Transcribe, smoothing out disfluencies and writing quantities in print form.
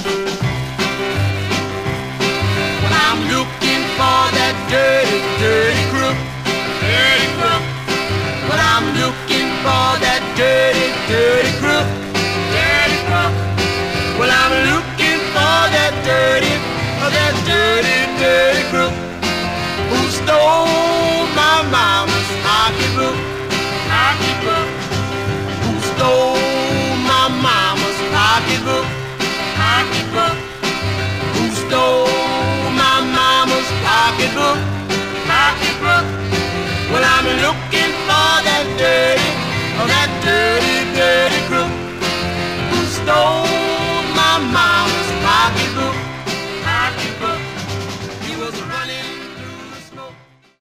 Well, I'm looking for that dirty, dirty crook, dirty crook. Well, I'm looking for that dirty, dirty crook, dirty crook. Well, I'm looking for that dirty, dirty crook who stole my mama's pocketbook, pocketbook. Who stole my mama's pocketbook, pocketbook. Who stole my mama's pocketbook?